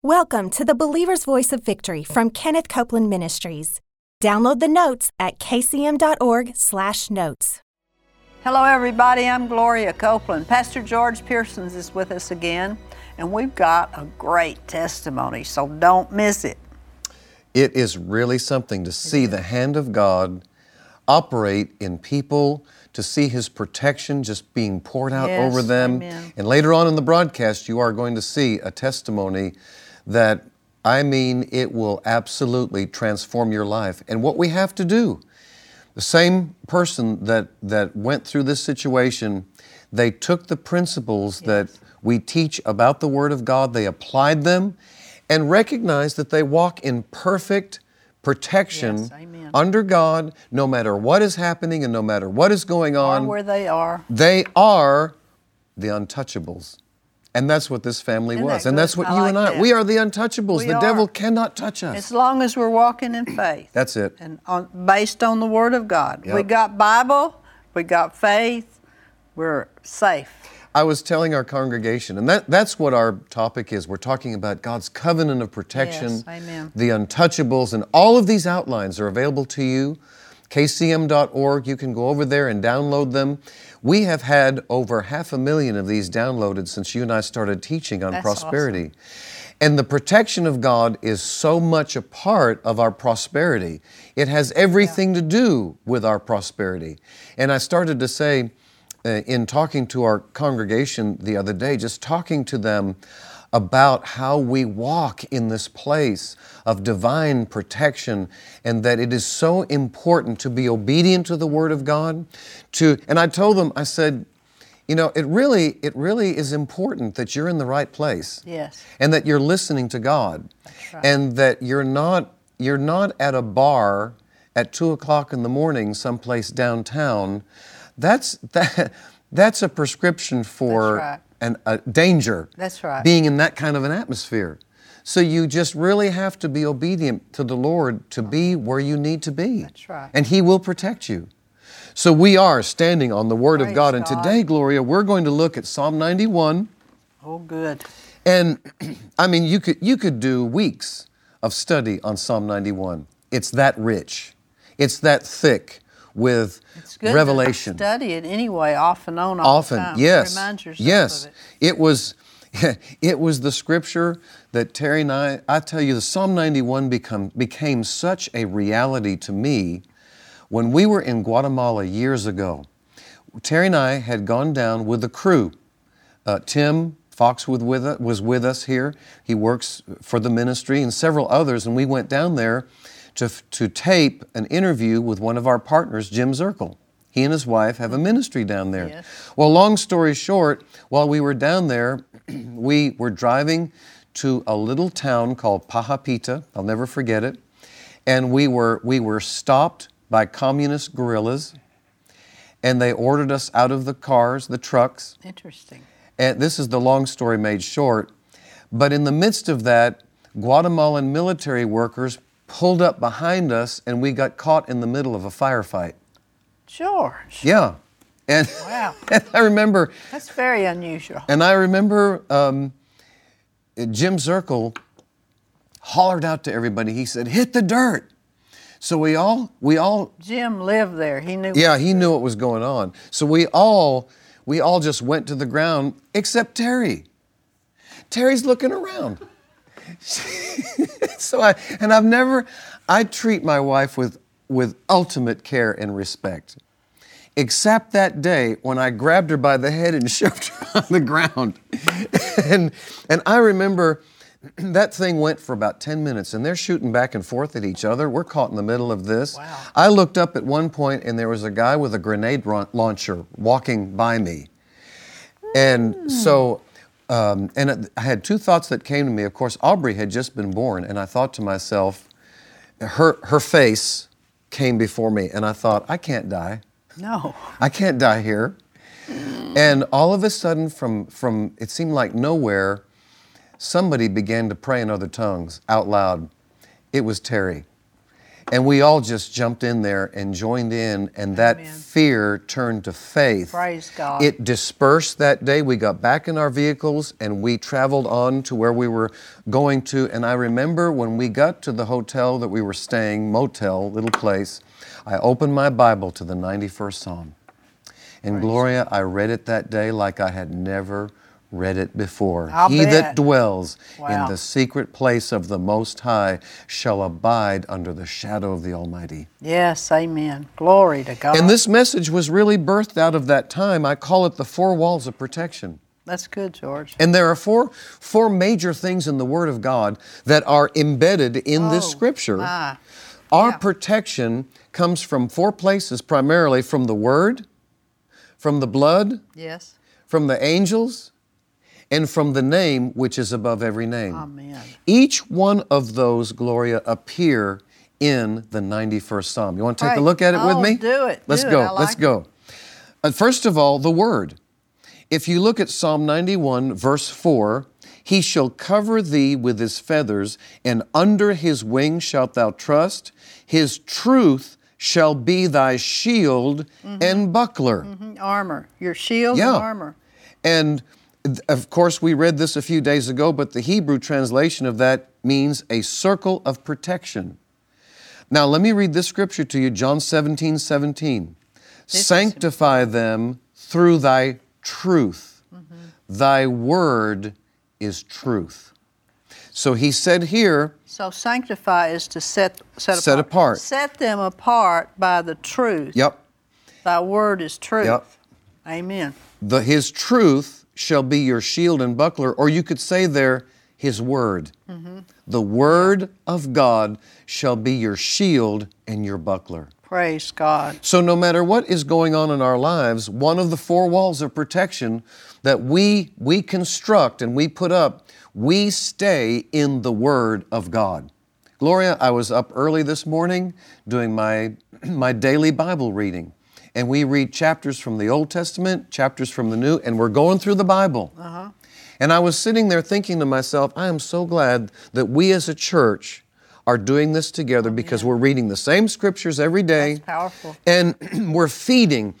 Welcome to the Believer's Voice of Victory from Kenneth Copeland Ministries. Download the notes at kcm.org/notes. Hello everybody, I'm Gloria Copeland. Pastor George Pearsons is with us again, and we've got a great testimony, so don't miss it. It is really something to see the hand of God operate in people, to see His protection just being poured out over them. Amen. And later on in the broadcast, you are going to see a testimony that, it will absolutely transform your life. And what we have to do, the same person that went through this situation, they took the principles that we teach about the Word of God, they applied them, and recognized that they walk in perfect protection under God, no matter what is happening and no matter what is going on. Or where they are. They are the untouchables. And that's what this family was. And that's what you and I, we are the untouchables. The devil cannot touch us. As long as we're walking in faith. That's it. And based on the Word of God. Yep. We got Bible, we got faith, we're safe. I was telling our congregation, and that's what our topic is. We're talking about God's covenant of protection, the untouchables, and all of these outlines are available to you. kcm.org, you can go over there and download them. We have had over 500,000 of these downloaded since you and I started teaching on prosperity. Awesome. And the protection of God is so much a part of our prosperity. It has everything to do with our prosperity. And I started to say, in talking to our congregation the other day, just talking to them about how we walk in this place of divine protection, and that it is so important to be obedient to the Word of God. And I told them, I said, it really is important that you're in the right place. Yes. And that you're listening to God. That's right. And that you're not at a bar at 2:00 in the morning someplace downtown. That's a prescription for a danger. That's right. Being in that kind of an atmosphere. So you just really have to be obedient to the Lord to be where you need to be. That's right. And He will protect you. So we are standing on the Word of God. And today, Gloria, we're going to look at Psalm 91. Oh, good. And you could do weeks of study on Psalm 91. It's that rich. It's that thick with revelation. To study it anyway, off and on, often, the time. Yes, Remind yourself yes. of it. It was the scripture that Terry and I tell you, the Psalm 91 became such a reality to me when we were in Guatemala years ago. Terry and I had gone down with the crew. Tim Fox was with us here. He works for the ministry, and several others, and we went down there to tape an interview with one of our partners, Jim Zirkle. He and his wife have a ministry down there. Yes. Well, long story short, while we were down there, we were driving to a little town called Pajapita. I'll never forget it. And we were stopped by communist guerrillas, and they ordered us out of the cars, the trucks. Interesting. And this is the long story made short. But in the midst of that, Guatemalan military workers pulled up behind us, and we got caught in the middle of a firefight. Sure. Yeah. And, wow. And I remember... That's very unusual. And I remember Jim Zirkle hollered out to everybody. He said, "Hit the dirt." So we all... Jim lived there. He knew. Yeah, he knew what was going on. So we all just went to the ground, except Terry. Terry's looking around. I treat my wife with ultimate care and respect, except that day when I grabbed her by the head and shoved her on the ground. and I remember that thing went for about 10 minutes, and they're shooting back and forth at each other. We're caught in the middle of this. Wow. I looked up at one point, and there was a guy with a grenade launcher walking by me. And so... and I had two thoughts that came to me. Of course, Aubrey had just been born, and I thought to myself, her face came before me, and I thought, I can't die. No. I can't die here. And all of a sudden, from it seemed like nowhere, somebody began to pray in other tongues out loud. It was Terry. And we all just jumped in there and joined in, and that fear turned to faith. Praise God. It dispersed that day. We got back in our vehicles and we traveled on to where we were going to. And I remember when we got to the hotel that we were staying, motel, little place, I opened my Bible to the 91st Psalm. And Gloria, I read it that day like I had never read it before. He that dwells in the secret place of the Most High shall abide under the shadow of the Almighty. Yes, amen. Glory to God. And this message was really birthed out of that time. I call it the 4 walls of protection. That's good, George. And there are four major things in the Word of God that are embedded in this Scripture. Our protection comes from 4 places, primarily from the Word, from the blood, yes, from the angels, and from the name which is above every name. Amen. Each one of those, Gloria, appear in the 91st Psalm. You want to take a look at it with me? Do it. Let's go. Let's go. First of all, the Word. If you look at Psalm 91, verse 4, He shall cover thee with His feathers, and under His wings shalt thou trust. His truth shall be thy shield and buckler. Armor. Your shield and armor. And of course, we read this a few days ago, but the Hebrew translation of that means a circle of protection. Now, let me read this scripture to you, John 17:17. Sanctify them through thy truth. Thy word is truth. So he said here. So sanctify is to set apart. Set them apart by the truth. Yep. Thy word is truth. Yep. Amen. His truth shall be your shield and buckler, or you could say there, His word. The word of God shall be your shield and your buckler. Praise God. So no matter what is going on in our lives, one of the 4 walls of protection that we construct and we put up, we stay in the Word of God. Gloria, I was up early this morning doing my daily Bible reading. And we read chapters from the Old Testament, chapters from the New, and we're going through the Bible. And I was sitting there thinking to myself, I am so glad that we as a church are doing this together because we're reading the same scriptures every day. That's powerful. And we're feeding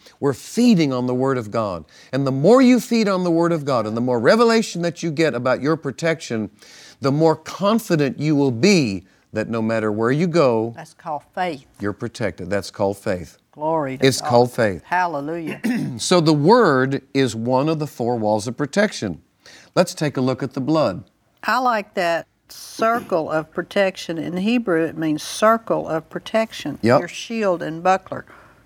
on the Word of God. And the more you feed on the Word of God and the more revelation that you get about your protection, the more confident you will be that no matter where you go, that's called faith. You're protected. That's called faith. Glory to God. It's called faith. Hallelujah. So the Word is one of the 4 walls of protection. Let's take a look at the blood. I like that circle of protection. In Hebrew, it means circle of protection. Yep. Your shield and buckler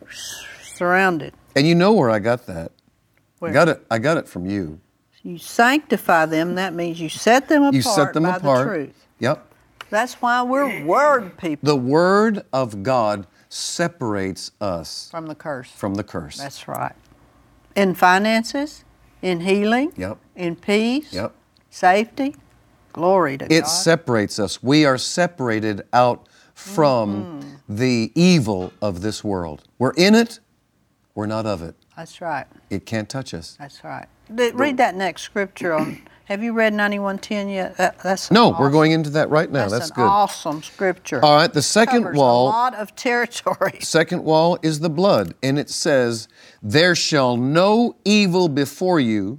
surrounded. And you know where I got that? Where? I got it from you. You sanctify them. That means you set them apart by the truth. Yep. That's why we're Word people. The Word of God separates us from the curse. That's right. In finances, in healing, in peace, safety, glory to God. It separates us. We are separated out from the evil of this world. We're in it, we're not of it. That's right. It can't touch us. That's right. Read that next scripture on. Have you read 91:10 yet? That's no, awesome. We're going into that right now. That's good. Awesome scripture. All right, the second Covers wall. a lot of territory. Second wall is the blood, and it says, "There shall no evil before you,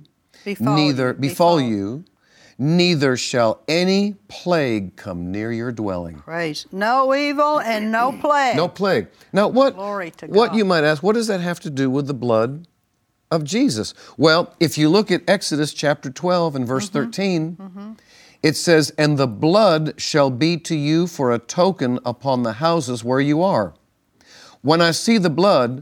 befall you, neither shall any plague come near your dwelling." Praise. No evil and no plague. No plague. Now, what? Glory to God. What you might ask? What does that have to do with the blood of Jesus? Well, if you look at Exodus chapter 12 and verse 13, it says, "And the blood shall be to you for a token upon the houses where you are. When I see the blood,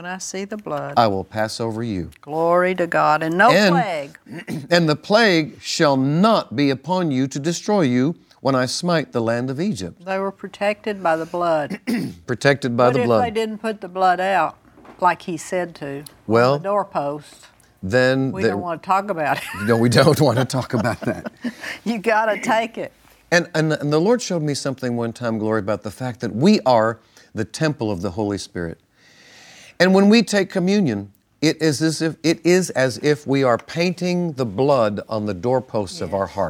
I will pass over you." Glory to God. And no plague. And the plague shall not be upon you to destroy you when I smite the land of Egypt. They were protected by the blood. Protected by the blood. What if they didn't put the blood out like He said to well, on the doorpost? Then we don't want to talk about it. No, we don't want to talk about that. You got to take it. And the Lord showed me something one time, Glory, about the fact that we are the temple of the Holy Spirit. And when we take communion, it is as if we are painting the blood on the doorposts of our hearts.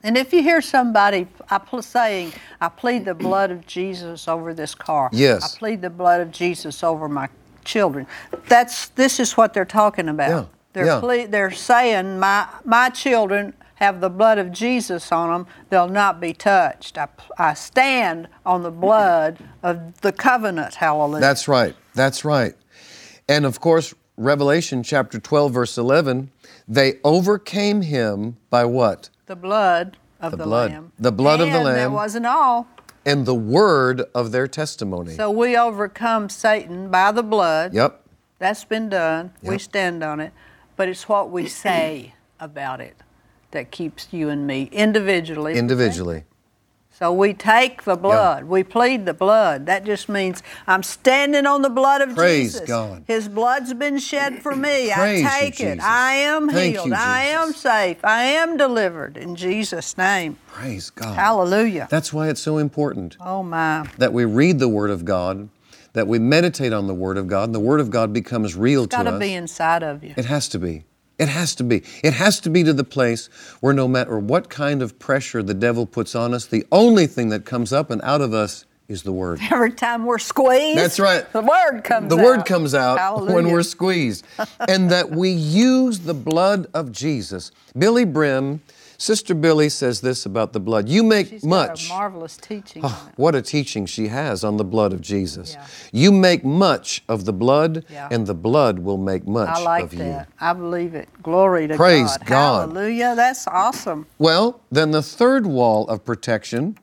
And if you hear somebody saying, I plead the blood of Jesus over this car. Yes. I plead the blood of Jesus over my children. This is what they're talking about. Yeah. They're saying, my children have the blood of Jesus on them. They'll not be touched. I stand on the blood of the covenant. Hallelujah. That's right. That's right. And of course, Revelation chapter 12, verse 11, they overcame him by what? The blood of the Lamb. The blood of the Lamb. And that wasn't all. And the word of their testimony. So we overcome Satan by the blood. Yep. That's been done. Yep. We stand on it. But it's what we say about it that keeps you and me individually. Individually. So we take the blood. We plead the blood. That just means I'm standing on the blood of Praise Jesus. God. His blood's been shed for me. Praise I take you, it. Jesus. I am Thank healed. you, I am Jesus. safe. I am delivered in Jesus' name. Praise God. Hallelujah. That's why it's so important Oh, my. that we read the Word of God, that we meditate on the Word of God, and the Word of God becomes real to us. It's got to be inside of you. It has to be. It has to be. It has to be to the place where no matter what kind of pressure the devil puts on us, the only thing that comes up and out of us is the Word. Every time we're squeezed, That's right. the Word comes out. The Word comes out Hallelujah. when we're squeezed. And that we use the blood of Jesus. Billy Brim, Sister Billy says this about the blood. You make She's much. got a marvelous teaching on it. What a teaching she has on the blood of Jesus. Yeah. You make much of the blood, Yeah. and the blood will make much I like of that. you. I believe it. Glory to Praise God. God. Hallelujah. That's awesome. Well, then the third wall of protection,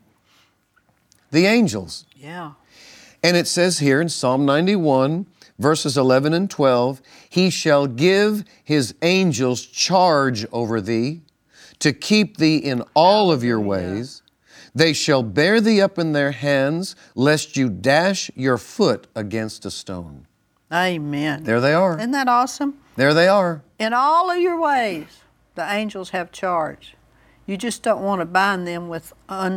the angels. Yeah. And it says here in Psalm 91, verses 11 and 12, He shall give His angels charge over thee, to keep thee in all of your ways. They shall bear thee up in their hands, lest you dash your foot against a stone. Amen. There they are. Isn't that awesome? There they are. In all of your ways, the angels have charge. You just don't want to bind them with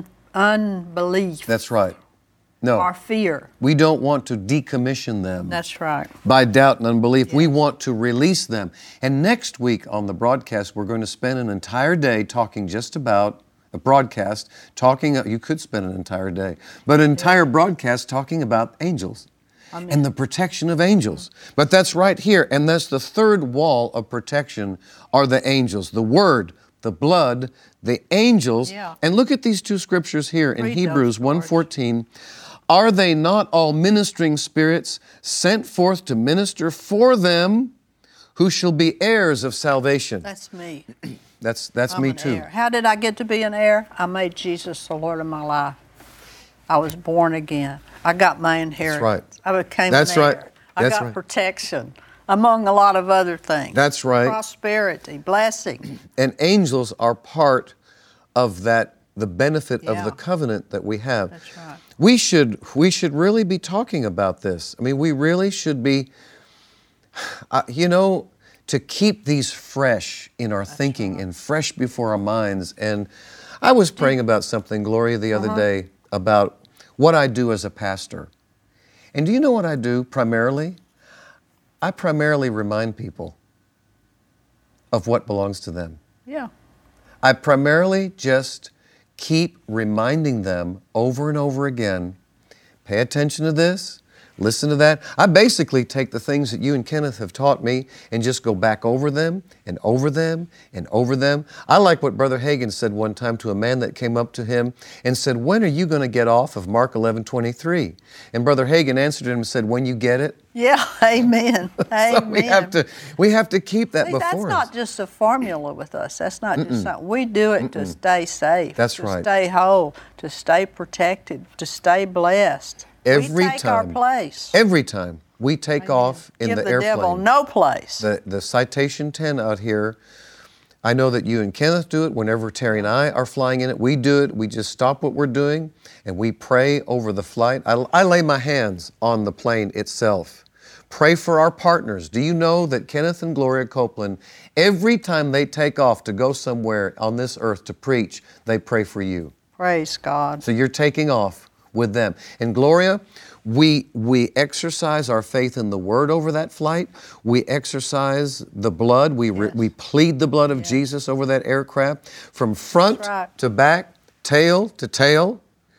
unbelief. That's right. No. Or fear. We don't want to decommission them. That's right. By doubt and unbelief. We want to release them. And next week on the broadcast, we're going to spend an entire day talking just about a broadcast, you could spend an entire day, but an entire broadcast talking about angels. And the protection of angels. But that's right here, and that's the third wall of protection are the angels. The Word, the blood, the angels. Yeah. And look at these two scriptures here in Read Hebrews those, George. 1:14. Are they not all ministering spirits sent forth to minister for them who shall be heirs of salvation? That's me. That's I'm me an too. heir. How did I get to be an heir? I made Jesus the Lord of my life. I was born again. I got my inheritance. right. I became That's an heir. right. I That's got right. protection, among a lot of other things. That's right. Prosperity, blessing. And angels are part of that, the benefit of Yeah. the covenant that we have. That's right. We should really be talking about this. I mean, we really should be, to keep these fresh in our thinking and fresh before our minds. And I was praying about something, Gloria, the other day about what I do as a pastor. And do you know what I do primarily? I primarily remind people of what belongs to them. Yeah. I primarily just keep reminding them over and over again, pay attention to this, listen to that. I basically take the things that you and Kenneth have taught me and just go back over them and over them and over them. I like what Brother Hagin said one time to a man that came up to him and said, when are you going to get off of Mark 11:23? And Brother Hagin answered him and said, when you get it. Yeah, amen. Amen. So we have to keep that See, before that's us. not just a formula with us. That's not just something. We do it to stay safe. That's to right. stay whole, to stay protected, to stay blessed. Every we take our time. place. Every time we take off in Give the the airplane. devil no place. The Citation 10 out here, I know that you and Kenneth do it whenever Terry and I are flying in it. We do it. We just stop what we're doing and we pray over the flight. I lay my hands on the plane itself. Pray for our partners. Do you know that Kenneth and Gloria Copeland, every time they take off to go somewhere on this earth to preach, they pray for you? Praise God. So you're taking off with them. And Gloria, we exercise our faith in the Word over that flight. We exercise the blood. We plead the blood of Jesus over that aircraft from front to back, tail to tail.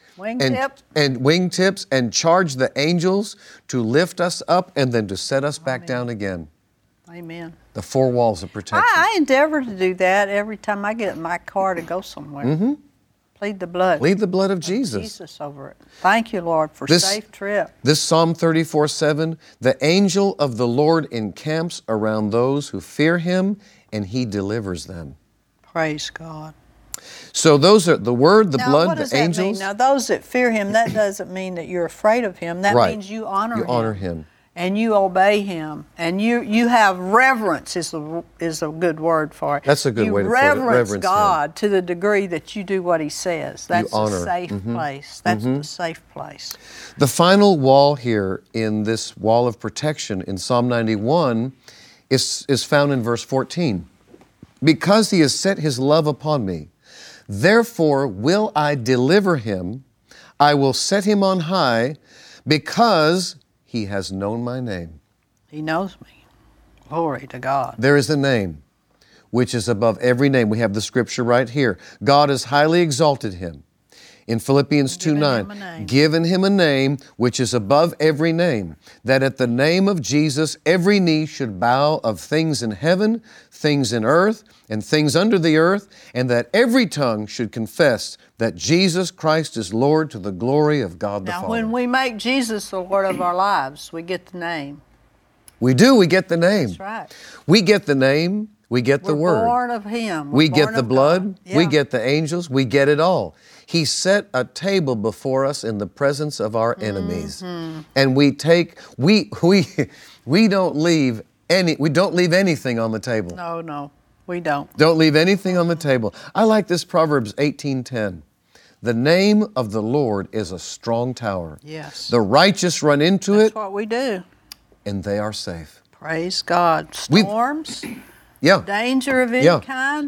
And wingtips, and charge the angels to lift us up and then to set us back down again. Amen. The 4 walls of protection. I endeavor to do that every time I get in my car to go somewhere. Mm-hmm. Plead the blood. Plead the blood of Jesus. Jesus over it. Thank you, Lord, for safe trip. This Psalm 34:7, the angel of the Lord encamps around those who fear Him, and He delivers them. Praise God. So those are the Word, the blood, what does the angels. That mean? Now, those that fear Him, that doesn't mean that you're afraid of Him. That means you honor Him. You honor Him. And you obey Him. And you have reverence is a good word for it. That's a good way to put it. Reverence God to the degree that you do what He says. That's a safe place. That's the safe place. The final wall here in this wall of protection in Psalm 91 is found in verse 14. Because He has set His love upon me, therefore will I deliver him. I will set him on high because he has known my name. He knows me. Glory to God. There is a name which is above every name. We have the scripture right here. God has highly exalted him. In Philippians 2:9, given him a name which is above every name, that at the name of Jesus every knee should bow of things in heaven, things in earth, and things under the earth, and that every tongue should confess that Jesus Christ is Lord to the glory of God the Father. Now, when we make Jesus the Lord of our lives, we get the name. We do. We get the name. That's right. We get the name. We get the Word. We're born of Him. We get the blood. We get the angels. We get it all. He set a table before us in the presence of our enemies. And we don't leave anything on the table. No, we don't. Don't leave anything on the table. I like this Proverbs 18:10. The name of the Lord is a strong tower. Yes. The righteous run into it. That's what we do. And they are safe. Praise God. Storms, danger of any kind.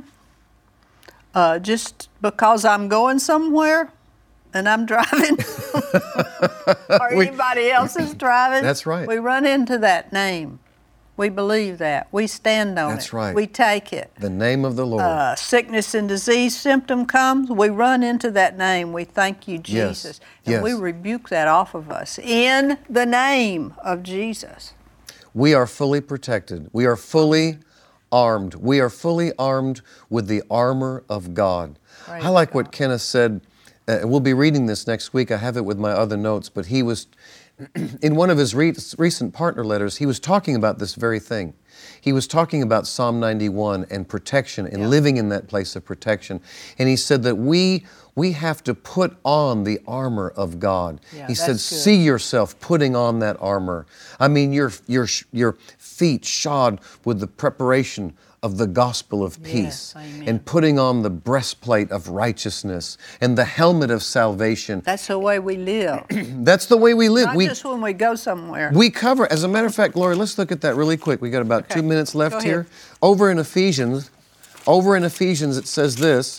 Just because I'm going somewhere and I'm driving or anybody else is driving. That's right. We run into that name. We believe that. We stand on it. That's right. We take it. The name of the Lord. Sickness and disease symptom comes, we run into that name. We thank you, Jesus. And we rebuke that off of us in the name of Jesus. We are fully protected. We are fully armed. We are fully armed with the armor of God. Praise I like what Kenneth said. We'll be reading this next week. I have it with my other notes, but he was, in one of his recent partner letters, he was talking about this very thing. He was talking about Psalm 91 and protection and living in that place of protection. And he said that we have to put on the armor of God. He said, see yourself putting on that armor. I mean, your feet shod with the preparation of the gospel of peace, and putting on the breastplate of righteousness and the helmet of salvation. That's the way we live. That's the way we live. Not just when we go somewhere. We cover, as a matter of fact, Gloria, let's look at that really quick. We got about 2 minutes left here. Over in Ephesians it says this.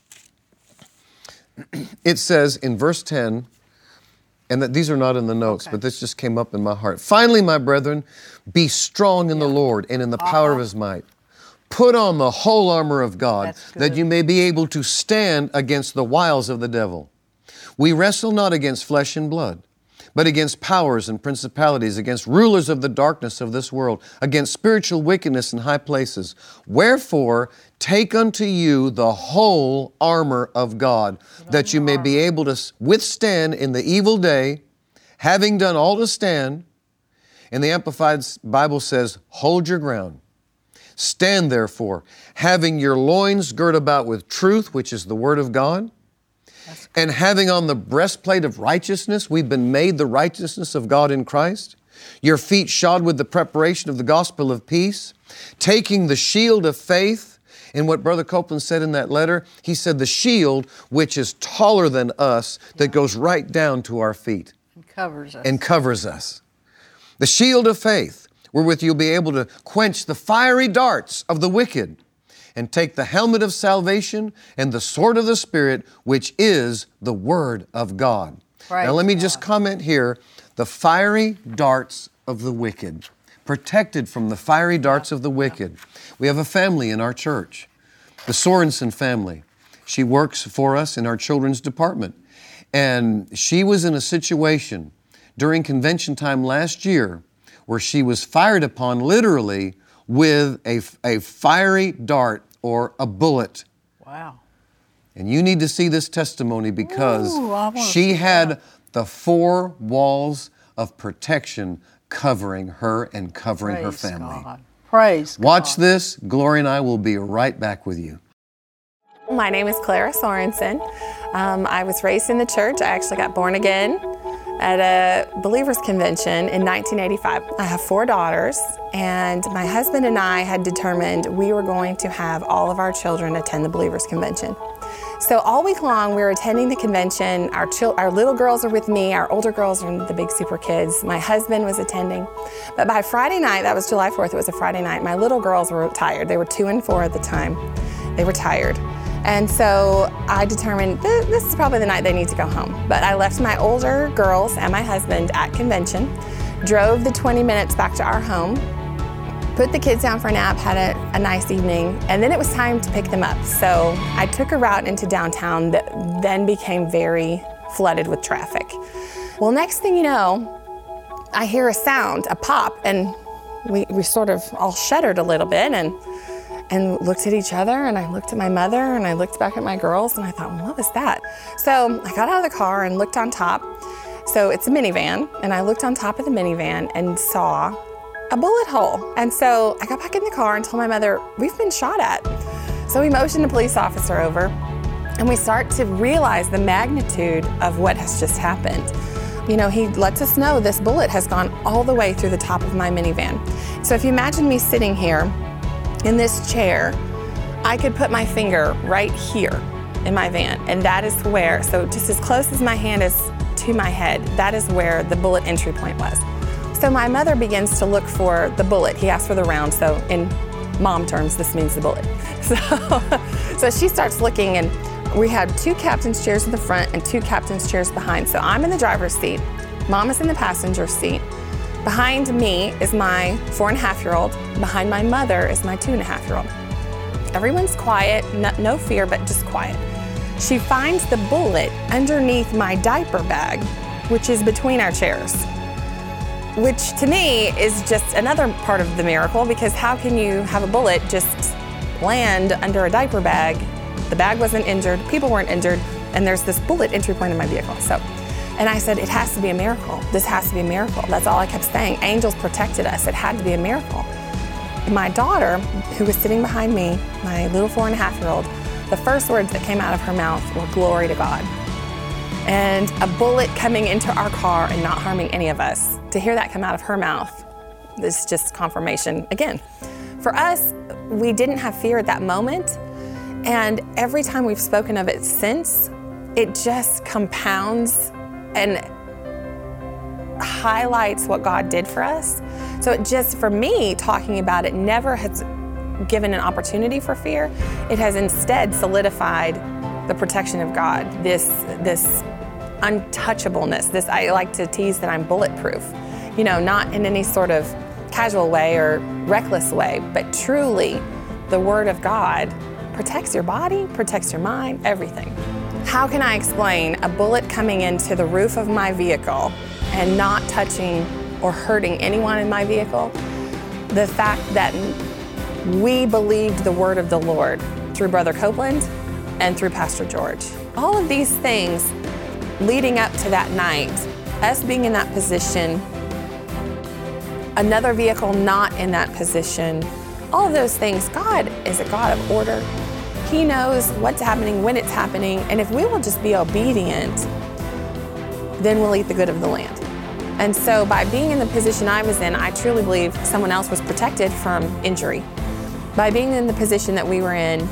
It says in verse 10, and that these are not in the notes, but this just came up in my heart. Finally, my brethren, be strong in the Lord and in the power of His might. Put on the whole armor of God, that you may be able to stand against the wiles of the devil. We wrestle not against flesh and blood, but against powers and principalities, against rulers of the darkness of this world, against spiritual wickedness in high places. Wherefore, take unto you the whole armor of God, that you may be able to withstand in the evil day, having done all to stand. And the Amplified Bible says, hold your ground. Stand therefore, having your loins girt about with truth, which is the Word of God, and having on the breastplate of righteousness. We've been made the righteousness of God in Christ. Your feet shod with the preparation of the gospel of peace, taking the shield of faith. And what Brother Copeland said in that letter, he said the shield which is taller than us, that goes right down to our feet. And covers us. The shield of faith, wherewith you'll be able to quench the fiery darts of the wicked, and take the helmet of salvation and the sword of the Spirit, which is the Word of God. Now let me just comment here, the fiery darts of the wicked, protected from the fiery darts of the wicked. We have a family in our church, the Sorensen family. She works for us in our children's department. And she was in a situation during convention time last year where she was fired upon literally with a fiery dart or a bullet. Wow. And you need to see this testimony because she had the 4 walls of protection covering her and covering her family. God. Praise God. Watch this. Gloria and I will be right back with you. My name is Clara Sorensen. I was raised in the church. I actually got born again at a Believers Convention in 1985. I have 4 daughters, and my husband and I had determined we were going to have all of our children attend the Believers Convention. So all week long, we were attending the convention. Our little girls are with me. Our older girls are the big super kids. My husband was attending. But by Friday night, that was July 4th, it was a Friday night, my little girls were tired. They were 2 and 4 at the time. They were tired. And so I determined this is probably the night they need to go home. But I left my older girls and my husband at convention, drove the 20 minutes back to our home, put the kids down for a nap, had a nice evening, and then it was time to pick them up. So I took a route into downtown that then became very flooded with traffic. Well, next thing you know, I hear a sound, a pop, and we sort of all shuddered a little bit and looked at each other, and I looked at my mother, and I looked back at my girls, and I thought, well, what was that? So I got out of the car and looked on top. So it's a minivan, and I looked on top of the minivan and saw a bullet hole. And so I got back in the car and told my mother, we've been shot at. So we motioned a police officer over, and we start to realize the magnitude of what has just happened. You know, he lets us know this bullet has gone all the way through the top of my minivan. So if you imagine me sitting here in this chair, I could put my finger right here in my van, and that is where, so just as close as my hand is to my head, that is where the bullet entry point was. So my mother begins to look for the bullet. He asked for the round, so in mom terms, this means the bullet. So she starts looking, and we had 2 captain's chairs in the front and 2 captain's chairs behind. So I'm in the driver's seat, mom is in the passenger seat. Behind me is my 4.5-year-old. Behind my mother is my 2.5-year-old. Everyone's quiet, no fear, but just quiet. She finds the bullet underneath my diaper bag, which is between our chairs, which to me is just another part of the miracle, because how can you have a bullet just land under a diaper bag? The bag wasn't injured, people weren't injured, and there's this bullet entry point in my vehicle. And I said, it has to be a miracle. This has to be a miracle. That's all I kept saying. Angels protected us. It had to be a miracle. My daughter, who was sitting behind me, my little 4.5-year-old, the first words that came out of her mouth were, "Glory to God." And a bullet coming into our car and not harming any of us, to hear that come out of her mouth is just confirmation again. For us, we didn't have fear at that moment. And every time we've spoken of it since, it just compounds and highlights what God did for us. So it just, for me, talking about it never has given an opportunity for fear. It has instead solidified the protection of God, this untouchableness. I like to tease that I'm bulletproof, you know, not in any sort of casual way or reckless way, but truly the Word of God protects your body, protects your mind, everything. How can I explain a bullet coming into the roof of my vehicle and not touching or hurting anyone in my vehicle? The fact that we believed the word of the Lord through Brother Copeland and through Pastor George. All of these things leading up to that night, us being in that position, another vehicle not in that position, all of those things, God is a God of order. He knows what's happening, when it's happening, and if we will just be obedient, then we'll eat the good of the land. And so by being in the position I was in, I truly believe someone else was protected from injury. By being in the position that we were in,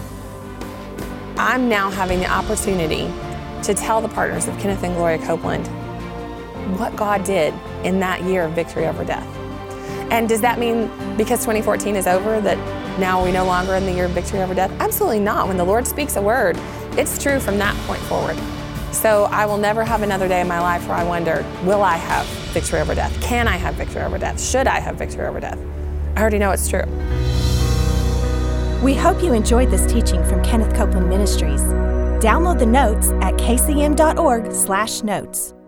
I'm now having the opportunity to tell the partners of Kenneth and Gloria Copeland what God did in that year of victory over death. And does that mean because 2014 is over that now we're no longer in the year of victory over death? Absolutely not. When the Lord speaks a word, it's true from that point forward. So I will never have another day in my life where I wonder, will I have victory over death? Can I have victory over death? Should I have victory over death? I already know it's true. We hope you enjoyed this teaching from Kenneth Copeland Ministries. Download the notes at kcm.org/notes.